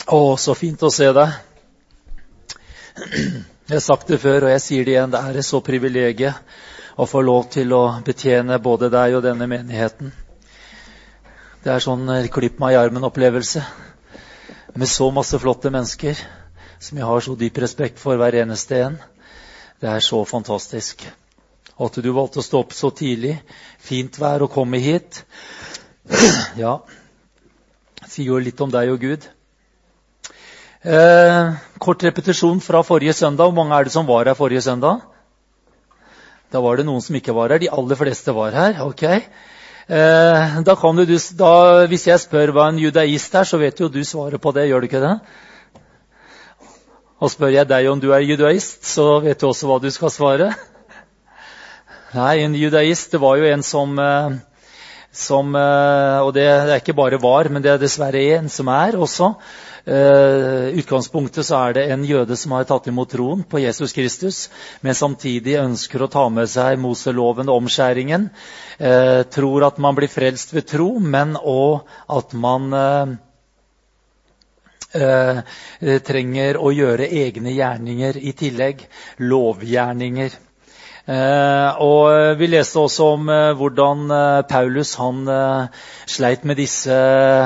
Så fint å se deg. Jeg har sagt det før, og jeg sier det igjen. Det er et så privilegiet å få lov til å betjene både deg og denne menigheten. Det er sånn klipp meg i armen-opplevelse med så masse flotte mennesker som jeg har så dyp respekt for hver eneste en. Det er så fantastisk. Og at du valgte å stå opp så tidlig, fint vær og komme hit. Ja, sier jo litt om deg og Gud. Kort repetisjon fra forrige søndag. Hvor mange er det som var her forrige søndag? Da var det noen som ikke var her. De aller fleste var her. Ok. Da kan du, hvis jeg spør hva en judaist er, så vet jo du svaret på det. Gjør du ikke det? Og spør jeg deg om du er judaist, så vet du også hva du skal svare. Nei, en judaist, det var jo en som og det er ikke bare var, men det er dessverre en som er også. Utgangspunktet så er det en jøde som har tatt imot troen på Jesus Kristus, men samtidig ønsker å ta med seg Moseloven og omskjæringen. Tror at man blir frelst ved tro, men også at man trenger å gjøre egne gjerninger i tillegg, lovgjerninger. Og vi leste også om hvordan Paulus han sleit med disse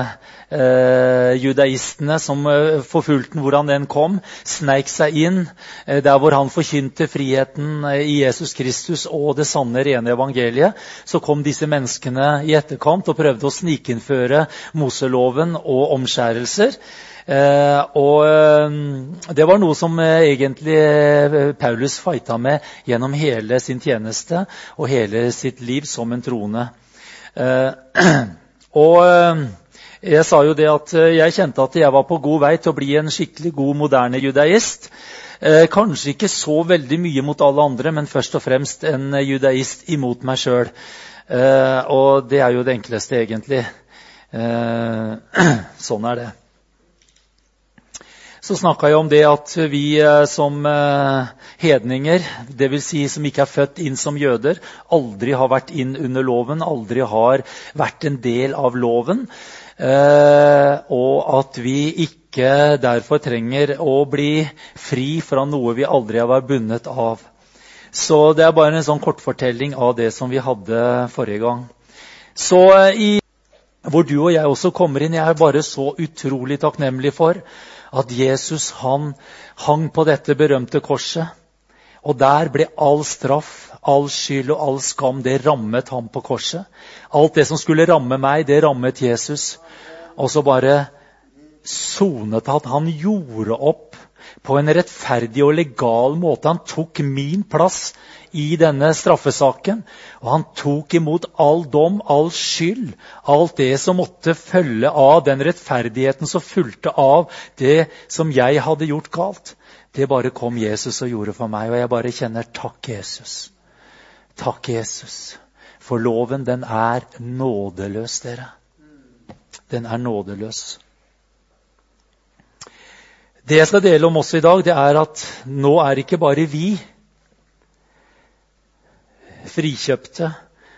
judaistene som forfulgte den, hvordan den kom, sneik seg inn der hvor han forkynte friheten i Jesus Kristus og det sanne, rene evangeliet. Så kom disse menneskene i etterkant og prøvde å snikinnføre Moseloven og omskjærelser. Og det var noe som egentlig Paulus fighta med gjennom hele sin tjeneste og hele sitt liv som en troende. Og jeg sa jo det at jeg kjente at jeg var på god vei til å bli en skikkelig god, moderne judaist. Kanskje ikke så veldig mye mot alle andre, men først og fremst en judaist imot meg selv. Og det er jo det enkleste egentlig. Sånn er det. Så snakket jeg om det at vi som hedninger, det vil si som ikke er født inn som jøder, aldri har vært inn under loven, aldri har vært en del av loven, og at vi ikke derfor trenger å bli fri fra noe vi aldri har vært bundet av. Så det er bare en sånn kortfortelling av det som vi hadde forrige gang. Så hvor du og jeg også kommer inn, jeg er bare så utrolig takknemlig for at Jesus han hang på dette berømte korset, og der ble all straff, all skyld og all skam, det rammet ham på korset. Alt det som skulle ramme meg, det rammet Jesus. Og så bare sonet han gjorde opp på en rettferdig og legal måte. Han tok min plass i denne straffesaken, og han tok imot all dom, all skyld, alt det som måtte følge av den rettferdigheten som fulgte av det som jeg hadde gjort galt. Det bare kom Jesus og gjorde for meg, og jeg bare kjenner takk Jesus. Takk Jesus. For loven, den er nådeløs, dere. Den er nådeløs. Det jeg skal dele om også i dag, det er at nå er ikke bare vi frikjøpte,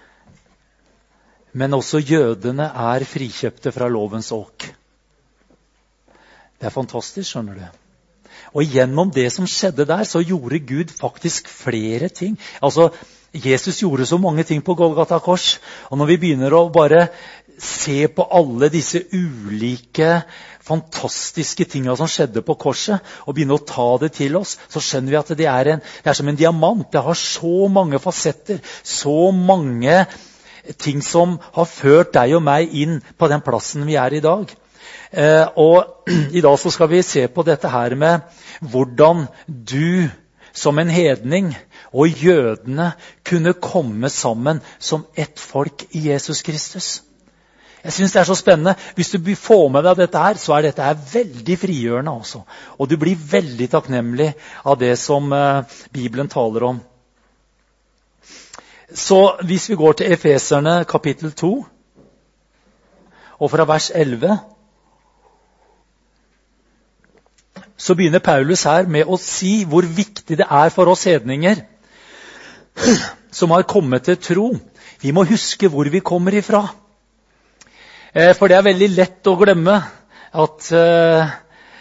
men også jødene er frikjøpte fra lovens åk. Det er fantastisk, skjønner du. Og gjennom det som skjedde der, så gjorde Gud faktisk flere ting. Altså, Jesus gjorde så mange ting på Golgata kors, og når vi begynner å bare se på alle disse ulike fantastiske tingene som skjedde på korset, og begynne å ta det til oss, så skjønner vi at det er som en diamant. Det har så mange fasetter, så mange ting som har ført deg og meg inn på den plassen vi er i dag. Og i dag så skal vi se på dette her med hvordan du som en hedning og jødene kunne komme sammen som ett folk i Jesus Kristus. Jeg synes det er så spennende. Hvis du får med deg dette her, så er dette veldig frigjørende også. Og du blir veldig takknemlig av det som Bibelen taler om. Så hvis vi går til Efeserne kapittel 2, og fra vers 11, så begynner Paulus her med å si hvor viktig det er for oss hedninger som har kommet til tro. Vi må huske hvor vi kommer ifra. For det er veldig lett å glemme at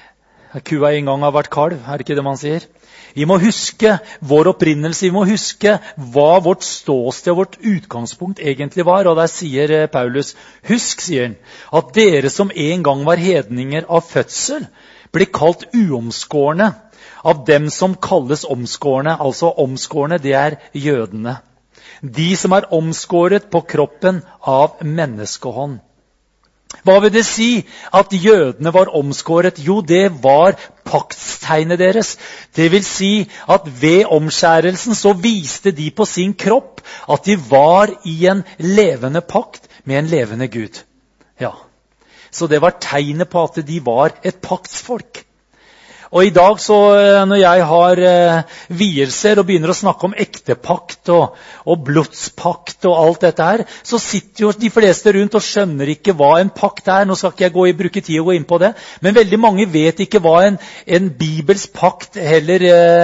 kua en gang har vært kalv, det ikke det man sier? Vi må huske vår opprinnelse, vi må huske hva vårt ståsted, vårt utgangspunkt egentlig var. Og der sier Paulus, husk, sier han, at dere som en gang var hedninger av fødsel, ble kalt uomskårne av dem som kalles omskårne. Altså omskårne, det er jødene. De som er omskåret på kroppen av menneskehånd. Hva vil det si at jødene var omskåret? Jo, det var paktstegnet deres. Det vil si at ved omskjærelsen så viste de på sin kropp at de var i en levende pakt med en levende Gud. Ja. Så det var tegnet på at de var et paktsfolk. Og i dag så, når jeg har vielser og begynner å snakke om ektepakt og blodspakt og alt dette her, så sitter jo de fleste rundt og skjønner ikke hva en pakt er. Nå skal ikke jeg bruke tid å gå inn på det, men veldig mange vet ikke hva en Bibels pakt heller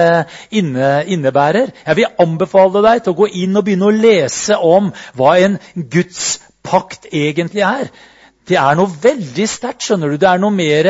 innebærer. Jeg vil anbefale deg til å gå inn og begynne å lese om hva en Guds pakt egentlig er. Det er noe veldig sterkt, skjønner du. Det er noe mer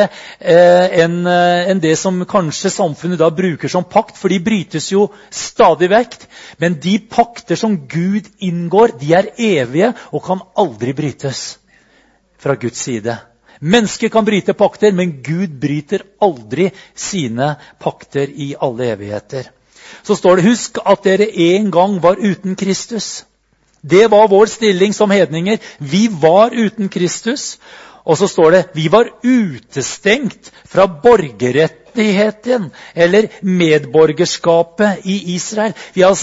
enn det som kanskje samfunnet da bruker som pakt, for de brytes jo stadig vekk. Men de pakter som Gud inngår, de er evige og kan aldri brytes fra Guds side. Mennesker kan bryte pakter, men Gud bryter aldri sine pakter i alle evigheter. Så står det, husk at dere en gang var uten Kristus. Det var vår stilling som hedninger. Vi var uten Kristus. Og så står det, vi var utestengt fra borgerrettigheten, eller medborgerskapet i Israel.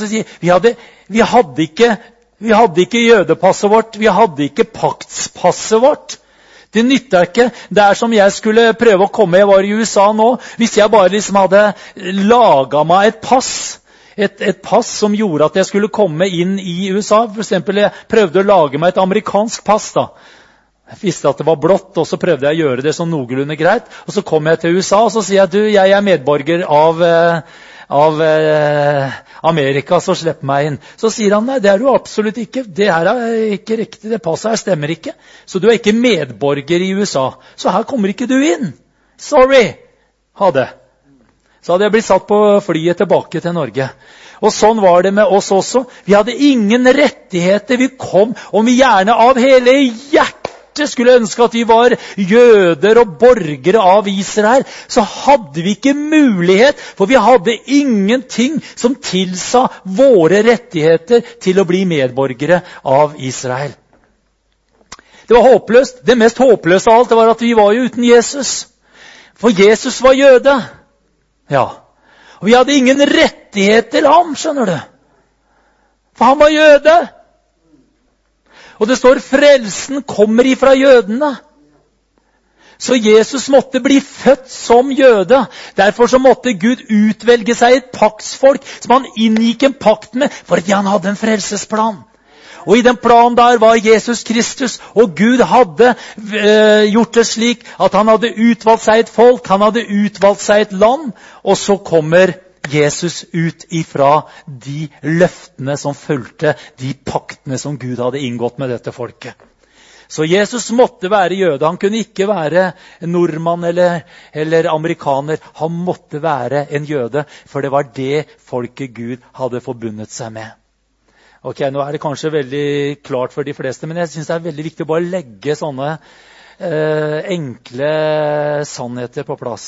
Vi hadde ikke jødepasset vårt, vi hadde ikke paktspasset vårt. Det nytter ikke. Det er som jeg skulle prøve å komme, jeg var i USA nå, hvis jeg bare liksom hadde laget meg et pass. Et pass som gjorde at jeg skulle komme inn i USA. For eksempel, jeg prøvde å lage meg et amerikansk pass da. Jeg visste at det var blått, og så prøvde jeg å gjøre det sånn noenlunde greit. Og så kom jeg til USA, og så sier jeg, jeg er medborger av Amerika, så slipp meg inn. Så sier han, nei, det er du absolutt ikke. Det her er ikke riktig, det passet her stemmer ikke. Så du er ikke medborger i USA. Så her kommer ikke du inn. Sorry. Ha det. Så hadde jeg blitt satt på flyet tilbake til Norge. Og sånn var det med oss også. Vi hadde ingen rettigheter. Vi kom, om vi gjerne av hele hjertet skulle ønske at vi var jøder og borgere av Israel, så hadde vi ikke mulighet, for vi hadde ingenting som tilsa våre rettigheter til å bli medborgere av Israel. Det var håpløst. Det mest håpløse av alt var at vi var jo uten Jesus. For Jesus var jøde. Ja, og vi hadde ingen rettighet til ham, skjønner du. For han var jøde. Og det står, frelsen kommer ifra jødene. Så Jesus måtte bli født som jøde. Derfor så måtte Gud utvelge seg et paktsfolk som han inngikk en pakt med, fordi han hadde en frelsesplan. Og i den planen der var Jesus Kristus, og Gud hadde gjort det slik at han hadde utvalgt seg et folk, han hadde utvalgt seg et land, og så kommer Jesus ut ifra de løftene som fulgte, de paktene som Gud hadde inngått med dette folket. Så Jesus måtte være jøde, han kunne ikke være nordmann eller amerikaner, han måtte være en jøde, for det var det folket Gud hadde forbundet seg med. Ok, nå er det kanskje veldig klart for de fleste, men jeg synes det er veldig viktig å bare legge sånne enkle sannheter på plass.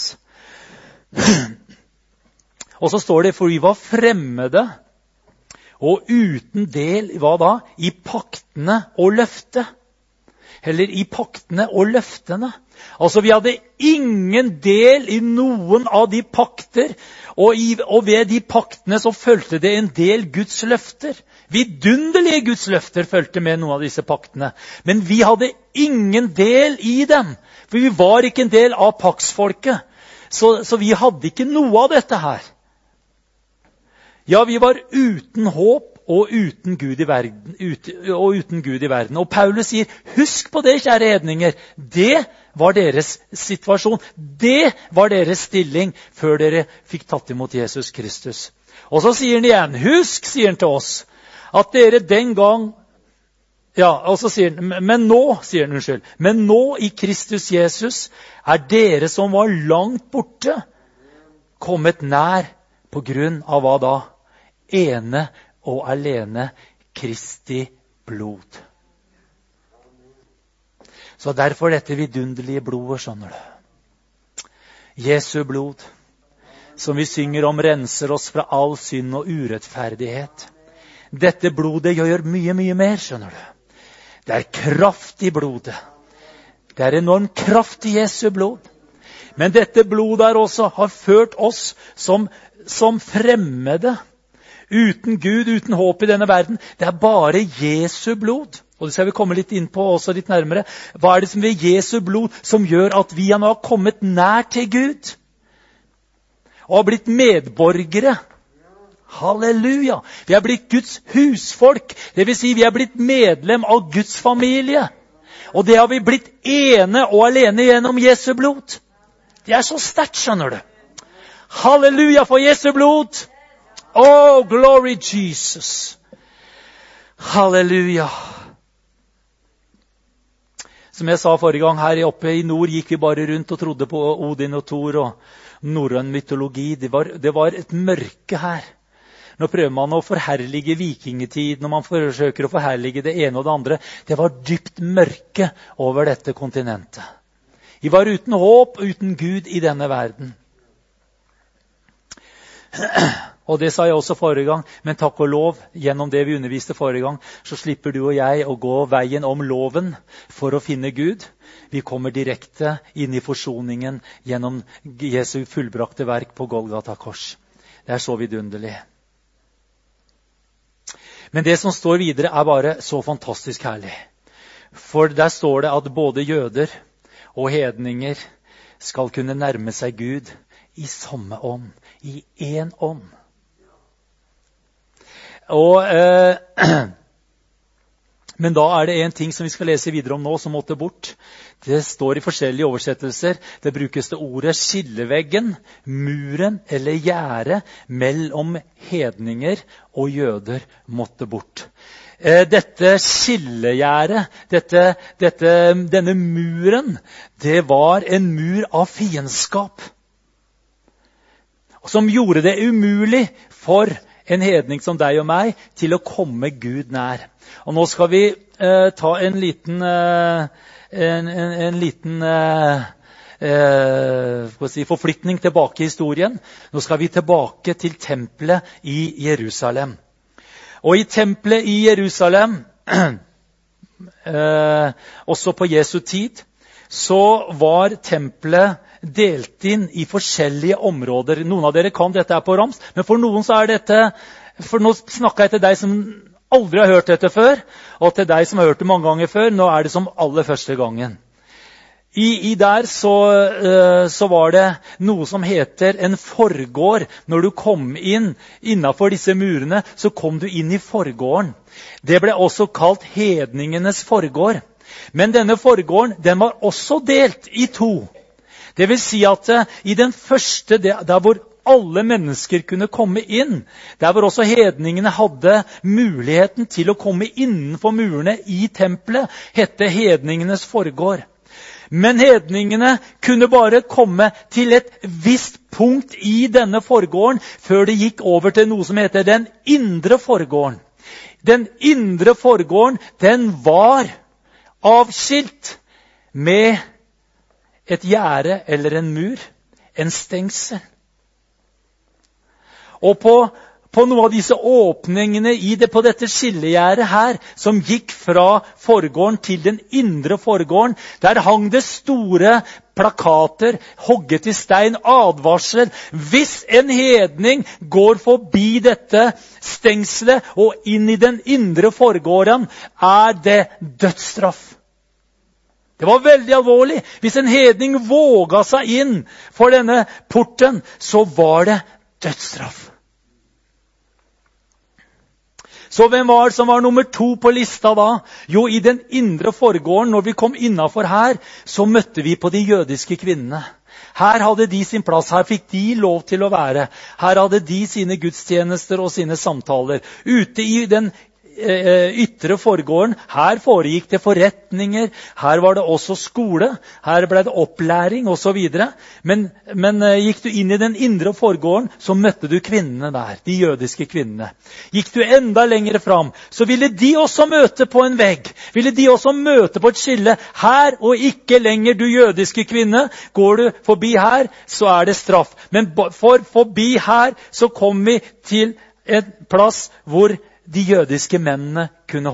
Og så står det, for vi var fremmede og uten del, hva da? I paktene og løftet. Eller i paktene og løftene. Altså vi hadde ingen del i noen av de pakter, og ved de paktene så følte det en del Guds løfter. Vidunderlige Guds løfter følte med noen av disse paktene. Men vi hadde ingen del i dem, for vi var ikke en del av paktsfolket. Så vi hadde ikke noe av dette her. Ja, vi var uten håp og uten Gud i verden. Og Paulus sier, husk på det, kjære hedninger. Det var deres situasjon. Det var deres stilling før dere fikk tatt imot Jesus Kristus. Og så sier han igjen, husk, sier han til oss, at dere den gang, ja, og så sier han, men nå i Kristus Jesus er dere som var langt borte, kommet nær på grunn av hva da? Ene og alene Kristi blod. Så derfor dette vidunderlige blodet, skjønner du. Jesu blod, som vi synger om, renser oss fra all synd og urettferdighet. Dette blodet gjør mye, mye mer, skjønner du. Det er kraft i blodet. Det er enorm kraft i Jesu blod. Men dette blodet er også har ført oss som fremmede, uten Gud, uten håp i denne verden. Det er bare Jesu blod. Og det skal vi komme litt inn på også litt nærmere. Hva er det som ved Jesu blod som gjør at vi nå har kommet nær til Gud? Og har blitt medborgere. Halleluja! Vi har blitt Guds husfolk. Det vil si, vi har blitt medlem av Guds familie. Og det har vi blitt ene og alene gjennom Jesu blod. Det er så sterkt, skjønner du. Halleluja for Jesu blod! Oh, glory Jesus! Halleluja! Som jeg sa forrige gang, her oppe i nord gikk vi bare rundt og trodde på Odin og Thor og norrøn mytologi. Det var et mørke her. Nå prøver man å forherlige vikingetid, når man forsøker å forherlige det ene og det andre. Det var dypt mørke over dette kontinentet. Vi var uten håp og uten Gud i denne verden. Og det sa jeg også forrige gang, men takk og lov, gjennom det vi underviste forrige gang, så slipper du og jeg å gå veien om loven for å finne Gud. Vi kommer direkte inn i forsoningen gjennom Jesu fullbrakte verk på Golgata kors. Det er så vidunderlig. Men det som står videre er bare så fantastisk herlig. For der står det at både jøder og hedninger skal kunne nærme seg Gud i samme ånd, i én ånd. Men da er det en ting som vi skal lese videre om nå som måtte bort. Det står i forskjellige oversettelser. Det brukes det ordet skilleveggen, muren eller gjerde mellom hedninger og jøder måtte bort. Dette skillegjerdet, denne muren, det var en mur av fiendskap. Som gjorde det umulig for en hedning som deg og meg til å komme Gud nær. Og nå skal vi ta en liten forflytning tilbake i historien. Nå skal vi tilbake til tempelet i Jerusalem. Og i tempelet i Jerusalem, også på Jesu tid, så var tempelet delt inn i forskjellige områder. Noen av dere kan dette her på rams, men for noen så er dette, for nå snakker jeg til deg som aldri har hørt dette før, og til deg som har hørt det mange ganger før, nå er det som aller første gangen. I der så var det noe som heter en forgård. Når du kom inn innenfor disse murene, så kom du inn i forgården. Det ble også kalt hedningenes forgård. Men denne forgården, den var også delt i to. Det vil si at i den første, der hvor alle mennesker kunne komme inn, der hvor også hedningene hadde muligheten til å komme innenfor murene i tempelet, hette hedningenes forgård. Men hedningene kunne bare komme til et visst punkt i denne forgården før det gikk over til noe som heter den indre forgården. Den indre forgården, den var avskilt med et gjerde eller en mur, en stengsel. Og på noen av disse åpningene på dette skillegjerdet her, som gikk fra forgården til den indre forgården, der hang det store plakater, hogget i stein, advarsler. Hvis en hedning går forbi dette stengselet og inn i den indre forgården, er det dødsstraff. Det var veldig alvorlig. Hvis en hedning våga seg inn for denne porten, så var det dødsstraff. Så hvem var det som var nummer 2 på lista da? Jo, i den indre forgården, når vi kom innenfor her, så møtte vi på de jødiske kvinnene. Her hadde de sin plass, her fikk de lov til å være. Her hadde de sine gudstjenester og sine samtaler. Ute i den ytre forgården. Her foregikk det forretninger, her var det også skole, her ble det opplæring og så videre. Men gikk du inn i den indre forgården, så møtte du kvinnene der, de jødiske kvinnene. Gikk du enda lenger fram, så ville de også møte på en vegg, ville de også møte på et skille. Her og ikke lenger, du jødiske kvinne. Går du forbi her, så er det straff. Men forbi her, så kom vi til en plass hvor de jødiske mennene kunne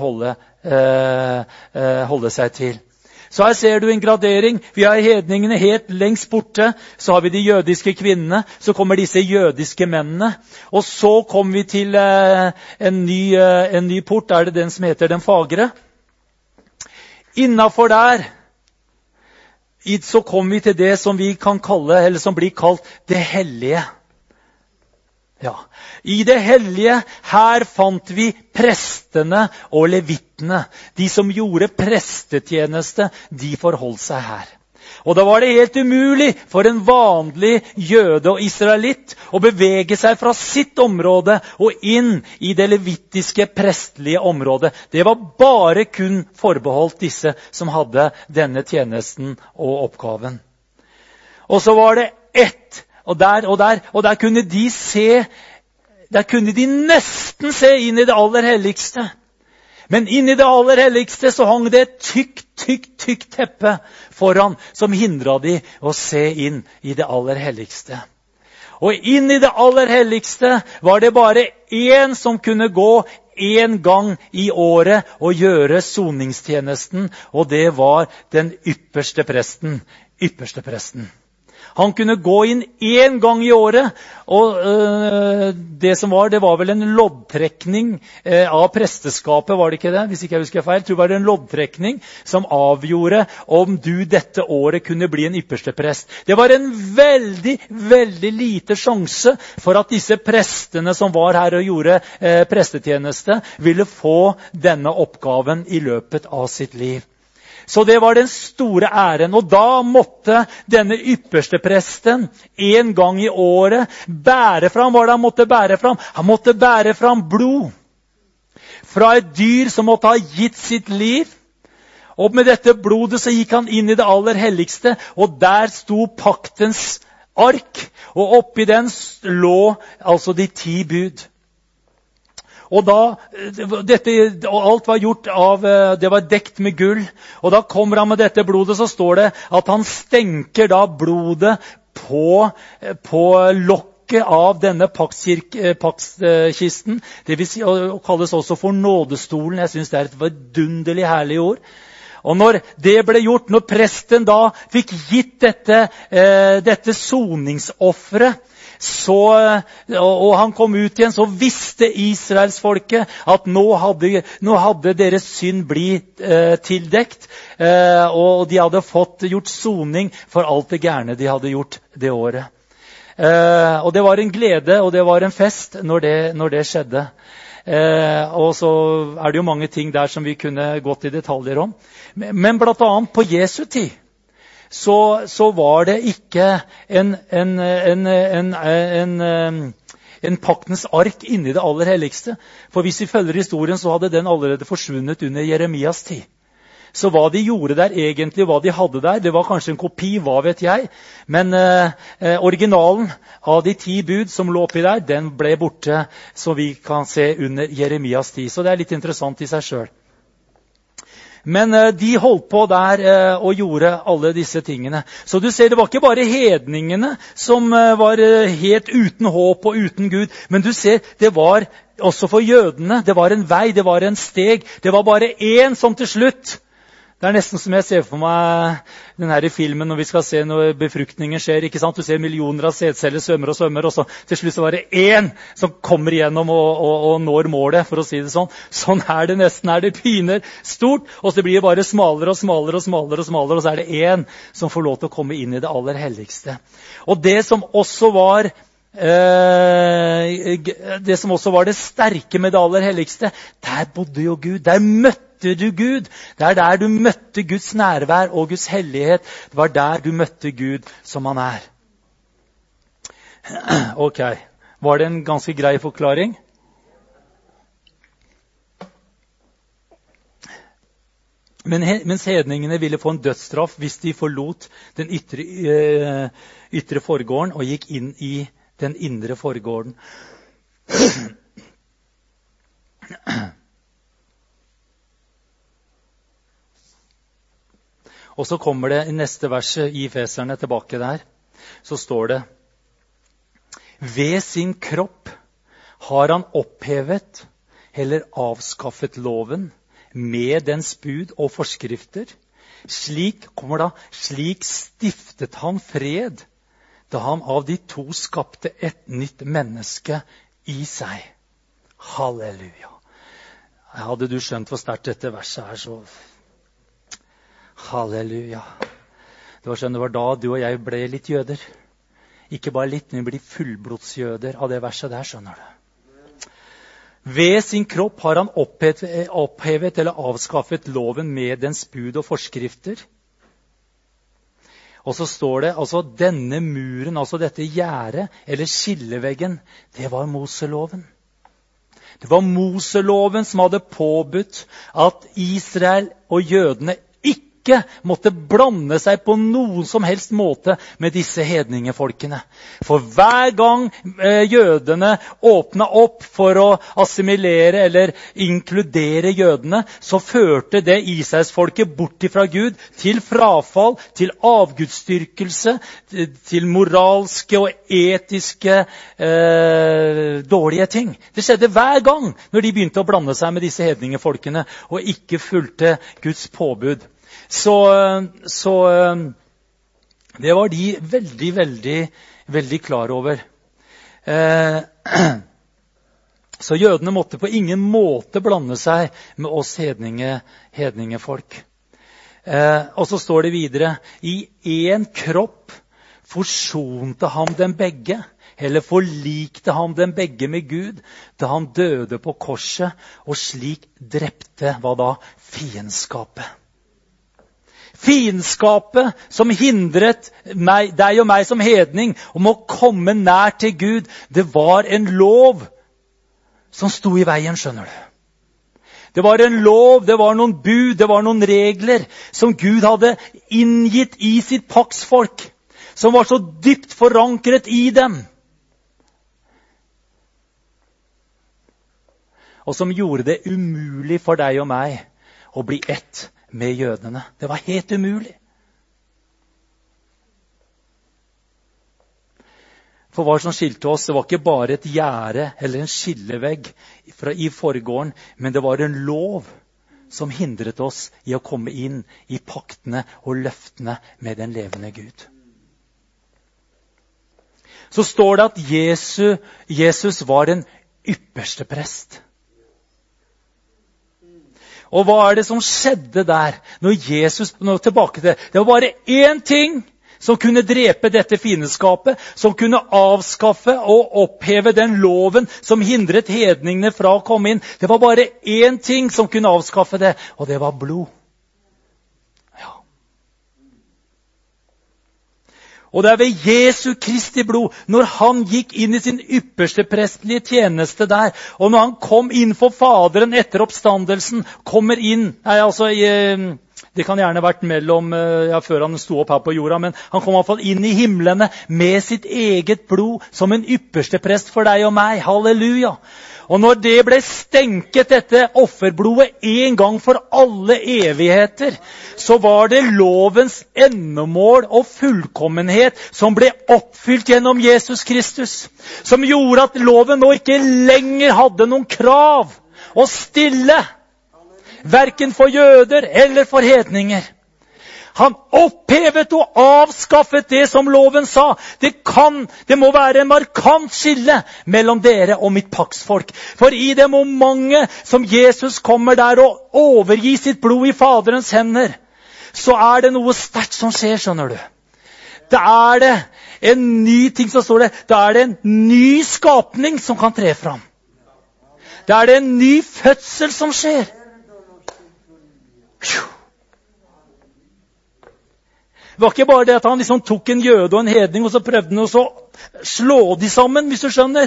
holde seg til. Så her ser du en gradering. Vi har hedningene helt lengst borte. Så har vi de jødiske kvinnene. Så kommer disse jødiske mennene. Og så kommer vi til en ny port. Er det den som heter Den Fagre? Innenfor der så kommer vi til det som vi kan kalle, eller som blir kalt det hellige. Ja, i det hellige, her fant vi prestene og levittene. De som gjorde prestetjeneste, de forholdt seg her. Og da var det helt umulig for en vanlig jøde og israelitt å bevege seg fra sitt område og inn i det levittiske prestlige området. Det var bare kun forbeholdt disse som hadde denne tjenesten og oppgaven. Og så var det ett. Og der kunne de se, der kunne de nesten se inn i det aller helligste. Men inn i det aller helligste så hang det et tykt teppe foran, som hindret de å se inn i det aller helligste. Og inn i det aller helligste var det bare én som kunne gå en gang i året og gjøre soningstjenesten, og det var den ypperste presten. Han kunne gå inn en gang i året, og det var vel en loddtrekning av presteskapet, var det ikke det? Hvis ikke jeg husker feil, tror jeg var det en loddtrekning som avgjorde om du dette året kunne bli en ypperste prest. Det var en veldig, veldig lite sjanse for at disse prestene som var her og gjorde prestetjeneste, ville få denne oppgaven i løpet av sitt liv. Så det var den store æren, og da måtte denne ypperste presten en gang i året bære fram. Hva var det han måtte bære fram? Han måtte bære fram blod fra et dyr som måtte ha gitt sitt liv. Og med dette blodet så gikk han inn i det aller helligste, og der sto paktens ark, og oppi den lå altså de 10 bud. Og alt var gjort det var dekt med gull. Og da kommer han med dette blodet, så står det at han stenker da blodet på lokket av denne paktskisten. Det vil si, og kalles også for nådestolen. Jeg synes det er et vidunderlig herlig ord. Og når det ble gjort, når presten da fikk gitt dette soningsofferet, og han kom ut igjen, så visste Israelsfolket at nå hadde deres synd blitt tildekt, og de hadde fått gjort soning for alt det gærne de hadde gjort det året. Og det var en glede, og det var en fest når det skjedde. Og så er det jo mange ting der som vi kunne gått i detaljer om. Men blant annet på Jesu tid, så var det ikke en paktens ark inni det aller helligste. For hvis vi følger historien, så hadde den allerede forsvunnet under Jeremias tid. Så hva de gjorde der egentlig, hva de hadde der, det var kanskje en kopi, hva vet jeg. Men originalen av de 10 bud som lå oppi der, den ble borte, så vi kan se under Jeremias tid. Så det er litt interessant i seg selv. Men de holdt på der og gjorde alle disse tingene. Så du ser, det var ikke bare hedningene som var helt uten håp og uten Gud. Men du ser, det var også for jødene. Det var en vei, det var en steg. Det var bare én som til slutt. Det er nesten som jeg ser for meg den her i filmen når vi skal se når befruktningen skjer. Ikke sant? Du ser millioner av sædceller svømmer, og så til slutt så var det én som kommer igjennom og når målet, for å si det sånn. Sånn er det nesten her. Det begynner stort, og så blir det bare smalere og smalere, og så er det én som får lov til å komme inn i det aller helligste. Og det som også var det sterke med det aller helligste, der bodde jo Gud, der møtte du Gud. Det er der du møtte Guds nærvær og Guds hellighet. Det var der du møtte Gud som han er. Ok, var det en ganske grei forklaring? Mens hedningene ville få en dødsstraff hvis de forlot den ytre forgården og gikk inn i den indre forgården. Og så kommer det i neste verset i Efeserne tilbake der, så står det: ved sin kropp har han opphevet eller avskaffet loven med dens bud og forskrifter. Slik stiftet han fred, da han av de to skapte et nytt menneske i seg. Halleluja. Hadde du skjønt hvor sterkt dette verset er, så halleluja. Det var da du og jeg ble litt jøder. Ikke bare litt, men vi blir fullblodsjøder av det verset der, skjønner du. Ved sin kropp har han opphevet eller avskaffet loven med dens bud og forskrifter. Og så står det, altså denne muren, altså dette gjerdet, eller skilleveggen, det var Moseloven. Det var Moseloven som hadde påbudt at Israel og jødene ikke måtte blande seg på noen som helst måte med disse hedningefolkene. For hver gang jødene åpnet opp for å assimilere eller inkludere jødene, så førte det Israelsfolket bort fra Gud til frafall, til avgudsdyrkelse, til moralske og etiske dårlige ting. Det skjedde hver gang når de begynte å blande seg med disse hedningefolkene og ikke fulgte Guds påbud. Så det var de veldig klar over. Så jødene måtte på ingen måte blande seg med oss hedningefolk. Og så står det videre: i en kropp forsonte han dem begge, eller forlikte han dem begge med Gud, da han døde på korset, og slik drepte, hva da? Fiendskapet. Fiendskapet som hindret deg og meg som hedning om å komme nær til Gud, det var en lov som sto i veien, skjønner du. Det var en lov, det var noen bud, det var noen regler som Gud hadde inngitt i sitt paktsfolk, som var så dypt forankret i dem, og som gjorde det umulig for deg og meg å bli ett med jødene. Det var helt umulig. For hva som skilte oss, det var ikke bare et gjerde eller en skillevegg i forgården, men det var en lov som hindret oss i å komme inn i paktene og løftene med den levende Gud. Så står det at Jesus var en ypperste prest. Og hva er det som skjedde der? Tilbake til det. Det var bare én ting som kunne drepe dette fiendskapet, som kunne avskaffe og oppheve den loven som hindret hedningene fra å komme inn. Det var bare én ting som kunne avskaffe det, og det var blod. Ja. Og det er ved Jesu Kristi blod, når han gikk inn i sin ypperste prestlige tjeneste der, og når han kom inn for Faderen etter oppstandelsen, kommer inn, det kan gjerne vært før han sto opp her på jorda, men han kom i hvert fall inn i himlene med sitt eget blod som en ypperste prest for deg og meg. Halleluja! Og når det ble stenket, dette offerblodet, en gang for alle evigheter, så var det lovens endemål og fullkommenhet som ble oppfylt gjennom Jesus Kristus, som gjorde at loven nå ikke lenger hadde noen krav å stille, hverken for jøder eller for hedninger. Han opphevet og avskaffet det som loven sa. Det må være en markant skille mellom dere og mitt paktsfolk. For i det momentet som Jesus kommer der og overgir sitt blod i Faderens hender, så er det noe sterkt som skjer, skjønner du. Da er det en ny ting som står det. Da er det en ny skapning som kan tre fram. Da er det en ny fødsel som skjer. Det var ikke bare det at han liksom tok en jøde og en hedning, og så prøvde han å slå de sammen, hvis du skjønner.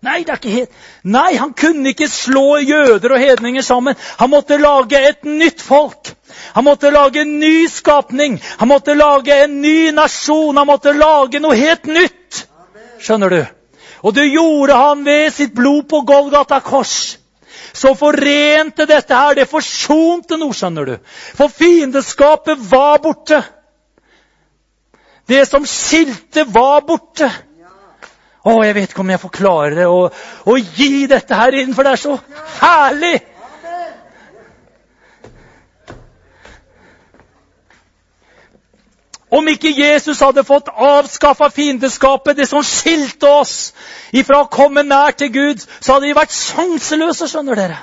Nei, det er ikke helt. Nei, han kunne ikke slå jøder og hedninger sammen. Han måtte lage et nytt folk. Han måtte lage en ny skapning. Han måtte lage en ny nasjon. Han måtte lage noe helt nytt. Skjønner du? Og det gjorde han ved sitt blod på Golgata kors. Så forente dette her, det forsonte noe, skjønner du. For fiendeskapet var borte. Det som skilte var borte. Jeg vet ikke om jeg får klare å gi dette her inn, for det er så herlig. Om ikke Jesus hadde fått avskaffet fiendeskapet, det som skilte oss ifra å komme nær til Gud, så hadde de vært sjanseløse, skjønner dere.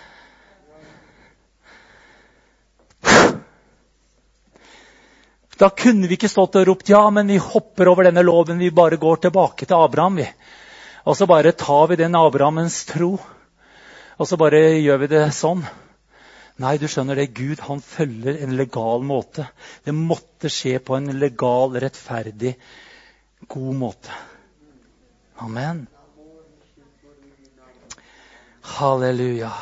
Da kunne vi ikke stått og ropt, ja, men vi hopper over denne loven, vi bare går tilbake til Abraham, vi. Og så bare tar vi den Abrahamens tro, og så bare gjør vi det sånn. Nei, du skjønner det, Gud, han følger en legal måte. Det måtte skje på en legal, rettferdig, god måte. Amen. Halleluja.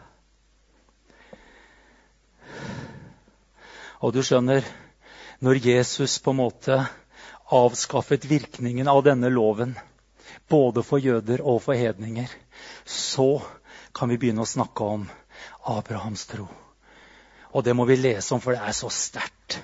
Og du skjønner, når Jesus på en måte avskaffet virkningen av denne loven, både for jøder og for hedninger, så kan vi begynne å snakke om Abrahams tro. Og det må vi lese om, for det er så sterkt.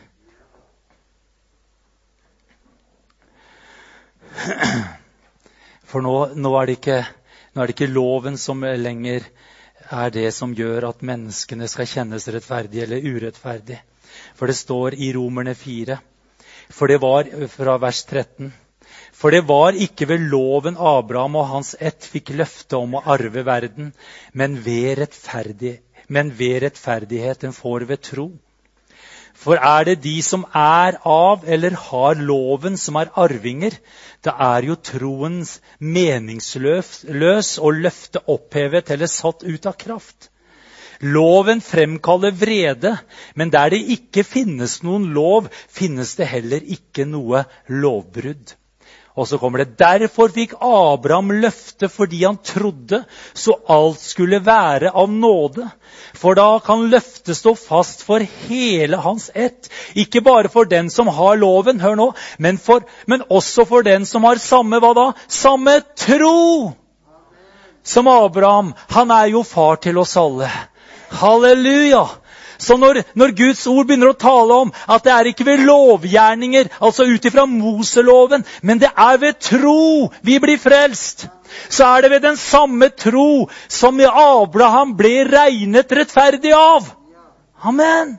For nå er det ikke loven som lenger er det som gjør at menneskene skal kjennes rettferdige eller urettferdige. For det står i Romerne 4, for det var fra vers 13. For det var ikke ved loven Abraham og hans ett fikk løfte om å arve verden, men ved rettferdigheten får ved tro. For er det de som er av eller har loven som er arvinger, da er jo troens meningsløs og løfte opphevet eller satt ut av kraft. Loven fremkaller vrede, men der det ikke finnes noen lov, finnes det heller ikke noe lovbrudd. Og så kommer det, derfor fikk Abraham løfte fordi han trodde, så alt skulle være av nåde. For da kan løftet stå fast for hele hans ett, ikke bare for den som har loven, hør nå, men også for den som har samme, hva da? Samme tro! Som Abraham, han er jo far til oss alle. Halleluja! Så når Guds ord begynner å tale om at det er ikke ved lovgjerninger, altså ut ifra Moseloven, men det er ved tro vi blir frelst, så er det ved den samme tro som Abraham ble regnet rettferdig av. Amen.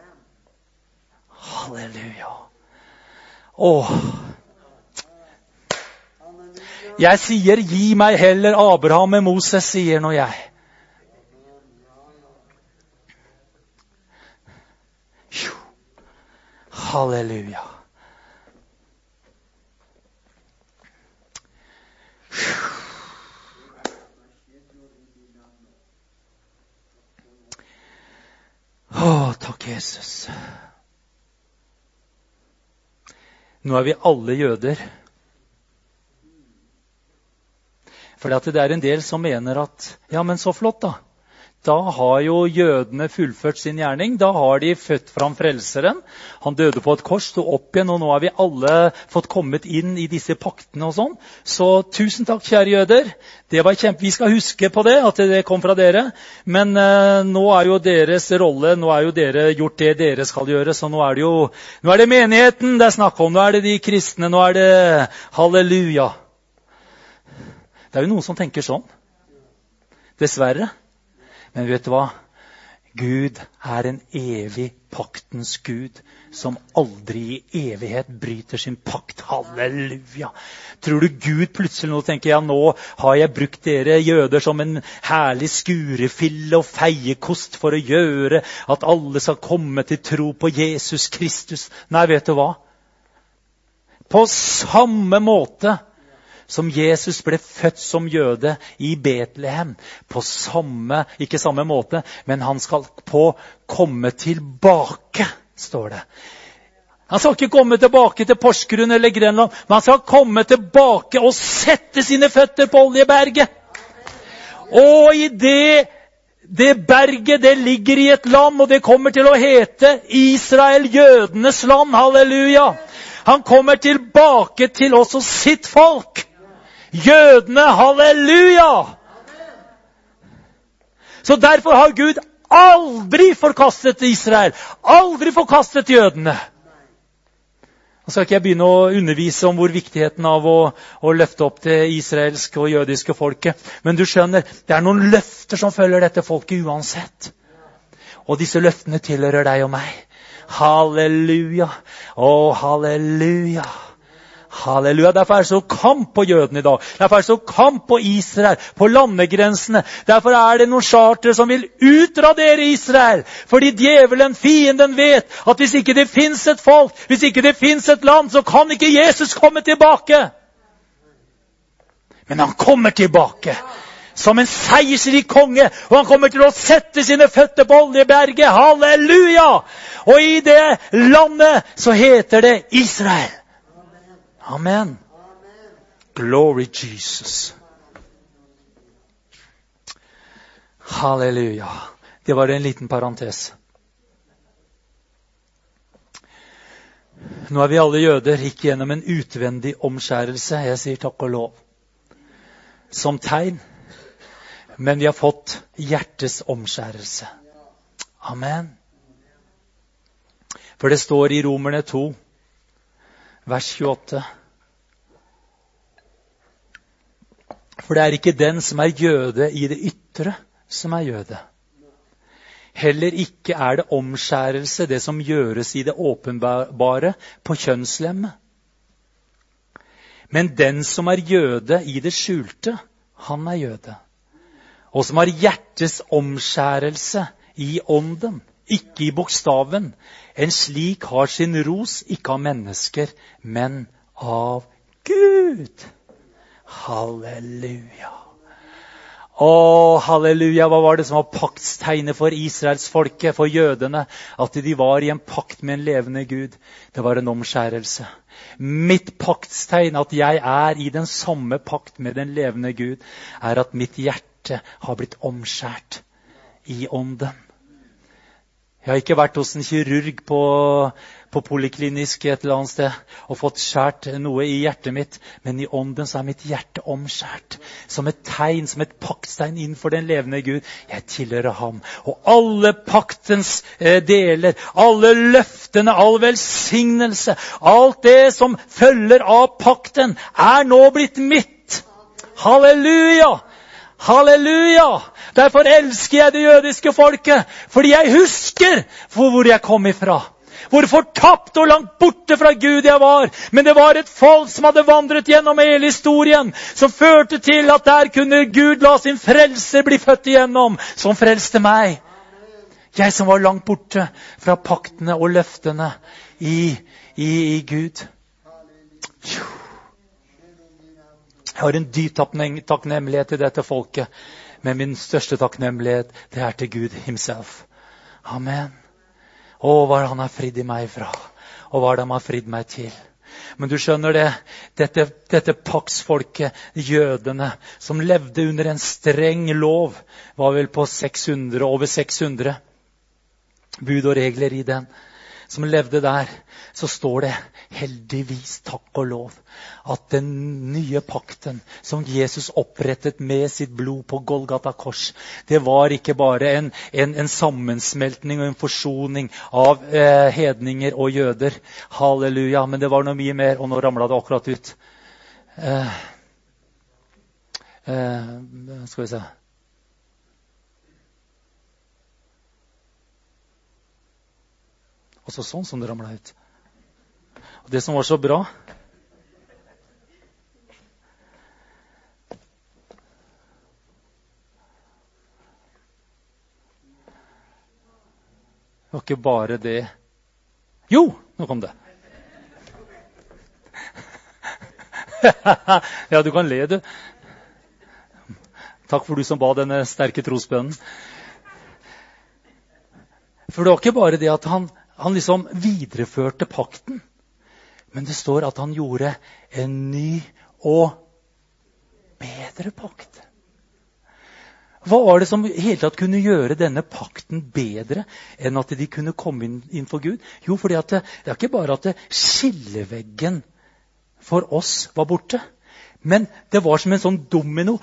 Halleluja. Jeg sier, gi meg heller Abraham med Moses, sier nå jeg. Halleluja. Takk, Jesus. Nå er vi alle jøder. For det er en del som mener at, ja, men så flott da. Da har jo jødene fullført sin gjerning. Da har de født fram frelseren. Han døde på et kors, stod opp igjen, og nå har vi alle fått kommet inn i disse paktene og sånn. Så tusen takk, kjære jøder. Det var vi skal huske på det, at det kom fra dere. Men nå er jo deres rolle, nå er jo dere gjort det dere skal gjøre, så nå er det menigheten det er snakk om. Nå er det de kristne, nå er det halleluja. Det er jo noen som tenker sånn. Dessverre. Men vet du hva? Gud er en evig paktens Gud, som aldri i evighet bryter sin pakt. Halleluja! Tror du Gud plutselig nå tenker, ja, nå har jeg brukt dere jøder som en herlig skurefille og feiekost for å gjøre at alle skal komme til tro på Jesus Kristus? Nei, vet du hva? På samme måte som Jesus ble født som jøde i Betlehem, ikke samme måte, men han skal komme tilbake, står det. Han skal ikke komme tilbake til Porsgrunn eller Grenland, men han skal komme tilbake og sette sine føtter på Oljeberget. Og i det berget, det ligger i et land, og det kommer til å hete Israel, jødenes land. Halleluja! Han kommer tilbake til oss og sitt folk. Jødene, halleluja! Så derfor har Gud aldri forkastet Israel. Aldri forkastet jødene. Nå skal ikke jeg begynne å undervise om hvor viktigheten av å løfte opp det israelske og jødiske folket. Men du skjønner, det er noen løfter som følger dette folket uansett. Og disse løftene tilhører deg og meg. Halleluja. Halleluja. Halleluja. Derfor er det så kamp på jødene i dag. Derfor er det så kamp på Israel, på landegrensene. Derfor er det noen charter som vil utradere Israel. Fordi djevelen, fienden, vet at hvis ikke det finnes et folk, hvis ikke det finnes et land, så kan ikke Jesus komme tilbake. Men han kommer tilbake som en seiersrik konge, og han kommer til å sette sine føtter på Oljeberget. Halleluja! Og i det landet så heter det Israel. Amen. Glory Jesus. Halleluja. Det var en liten parentes. Nå er vi alle jøder, gikk gjennom en utvendig omskjærelse. Jeg sier takk og lov. Som tegn. Men vi har fått hjertes omskjærelse. Amen. For det står i Romerne 2, vers 28. For det er ikke den som er jøde i det ytre som er jøde. Heller ikke er det omskjærelse, det som gjøres i det åpenbare på kjønnslemmet. Men den som er jøde i det skjulte, han er jøde. Og som har hjertes omskjærelse i ånden, ikke i bokstaven. En slik har sin ros, ikke av mennesker, men av Gud. Halleluja. Halleluja. Hva var det som var paktstegnet for Israels folke, for jødene? At de var i en pakt med en levende Gud. Det var en omskjærelse. Mitt paktstegn, at jeg er i den samme pakt med den levende Gud, er at mitt hjerte har blitt omskjært i ånden. Jeg har ikke vært hos en kirurg på poliklinisk et eller annet sted og fått skjært noe i hjertet mitt, men i ånden så er mitt hjerte omskjært. Som et tegn, som et paktstegn innenfor den levende Gud. Jeg tilhører ham. Og alle paktens deler, alle løftene, all velsignelse, alt det som følger av pakten, er nå blitt mitt. Halleluja! Halleluja! Derfor elsker jeg det jødiske folket, fordi jeg husker hvor jeg kom ifra. Hvor fortapt og langt borte fra Gud jeg var. Men det var et folk som hadde vandret gjennom hele historien, som førte til at der kunne Gud la sin frelse bli født igjennom, som frelste meg. Jeg som var langt borte fra paktene og løftene i Gud. Jeg har en dyp takknemlighet til dette folket, men min største takknemlighet, det er til Gud himself. Amen. Hva han har fridd i meg fra, og hva han har fridd meg til. Men du skjønner det, dette paktsfolket, jødene, som levde under en streng lov, var vel på over 600 bud og regler i den, som levde der, så står det heldigvis, takk og lov, at den nye pakten som Jesus opprettet med sitt blod på Golgata kors, det var ikke bare en sammensmeltning og en forsoning av hedninger og jøder. Halleluja, men det var noe mye mer, og nå ramlet det akkurat ut. Skal vi se. Og så sånn som det ramlet ut. Og det som var så bra, det var ikke bare det. Jo, nå kom det. Ja, du kan le, du. Takk for du som ba denne sterke trosbønnen. For det var ikke bare det at han liksom videreførte pakten, men det står at han gjorde en ny og bedre pakt. Hva var det som hele tatt kunne gjøre denne pakten bedre enn at de kunne komme inn for Gud? Jo, fordi at det er ikke bare at skilleveggen for oss var borte, men det var som en sånn domino.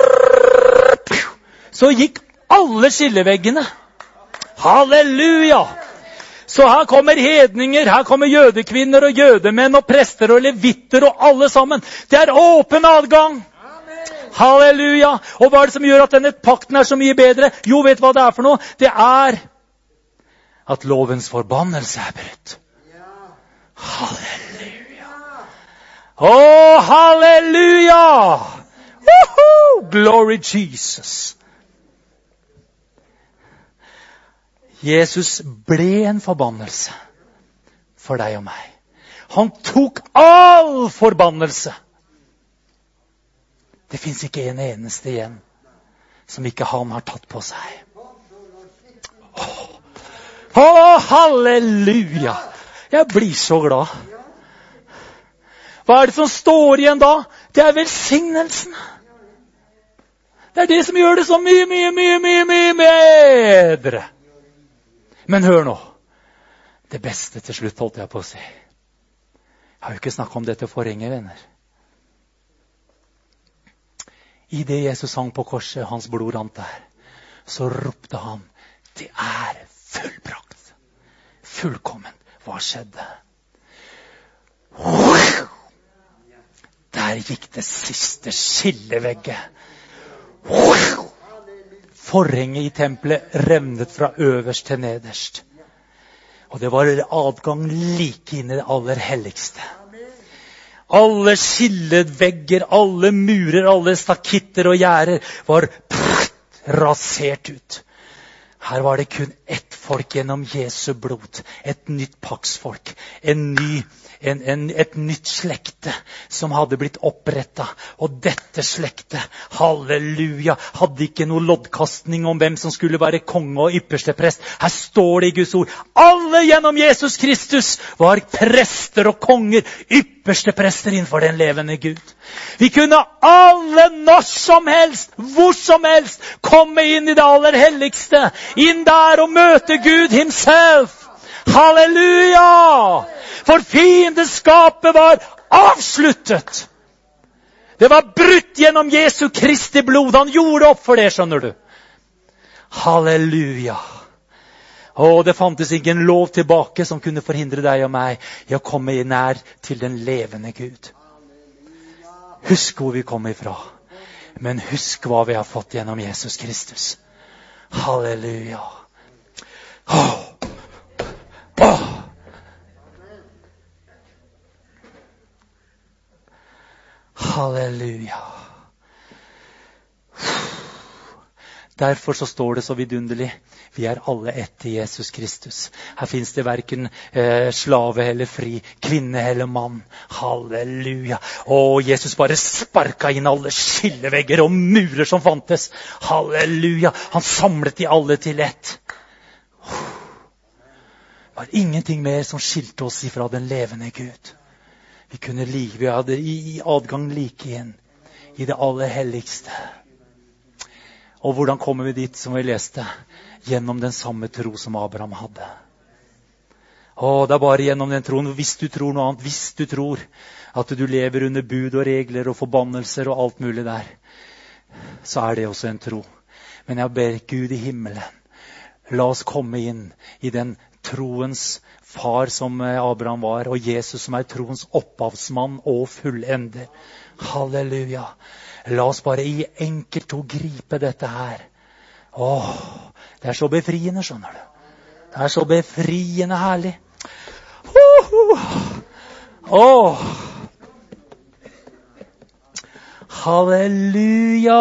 Så gikk alle skilleveggene. Halleluja! Så her kommer hedninger, her kommer jødekvinner og jødemenn og prester og levitter og alle sammen. Det er åpen adgang. Halleluja! Og hva er det som gjør at denne pakten er så mye bedre? Jo, vet du hva det er for noe? Det er at lovens forbannelse er brutt. Halleluja! Halleluja! Woohoo! Glory Jesus! Jesus ble en forbannelse for deg og meg. Han tok all forbannelse. Det finnes ikke en eneste igjen som ikke han har tatt på seg. Halleluja! Jeg blir så glad. Hva er det som står igjen da? Det er velsignelsen. Det er det som gjør det så mye bedre. Men hør nå. Det beste til slutt holdt jeg på å si. Jeg har jo ikke snakket om dette forhenget, venner. I det Jesus hang på korset, hans blod rant der, så ropte han, det er fullbrakt. Fullkomment. Hva skjedde? Der gikk det siste skillevegget. Forhenget i tempelet revnet fra øverst til nederst. Og det var adgang like inn i det aller helligste. Alle skillevegger, alle murer, alle stakitter og gjerder var rasert ut. Her var det kun ett folk gjennom Jesu blod. Et nytt paktsfolk. Et nytt slekte som hadde blitt opprettet. Og dette slekte, halleluja, hadde ikke noe loddkastning om hvem som skulle være konge og ypperste prest. Her står det i Guds ord. Alle gjennom Jesus Kristus var prester og konger, ypperste prester innenfor den levende Gud. Vi kunne alle når som helst, hvor som helst, komme inn i det aller helligste. Inn der og møte Gud himself. Halleluja! For fiendeskapet var avsluttet. Det var brutt gjennom Jesu Kristi blod. Han gjorde opp for det, skjønner du. Halleluja. Og det fantes ingen lov tilbake som kunne forhindre deg og meg i å komme nær til den levende Gud. Husk hvor vi kom ifra. Men husk hva vi har fått gjennom Jesus Kristus. Halleluja. Halleluja. Derfor så står det så vidunderlig. Vi er alle ett i Jesus Kristus. Her finnes det hverken slave eller fri, kvinne eller mann. Halleluja. Og Jesus bare sparket inn alle skillevegger og murer som fantes. Halleluja. Han samlet de alle til ett. Det var ingenting mer som skilte oss ifra den levende Gud. Vi hadde adgang like inn i det aller helligste. Og hvordan kommer vi dit, som vi leste? Gjennom den samme tro som Abraham hadde. Det er bare gjennom den troen. Hvis du tror noe annet, hvis du tror at du lever under bud og regler og forbannelser og alt mulig der, så er det også en tro. Men jeg ber Gud i himmelen, la oss komme inn i den troens far som Abraham var, og Jesus som er troens opphavsmann og fullender. Halleluja. La oss bare i enkelt å gripe dette her. Det er så befriende, skjønner du. Det er så befriende herlig. Halleluja.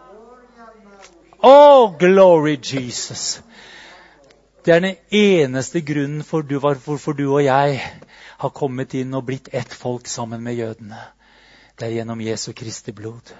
Glory Jesus. Det er den eneste grunnen for hvorfor du og jeg har kommet inn og blitt ett folk sammen med jødene. Det er gjennom Jesu Kristi blod.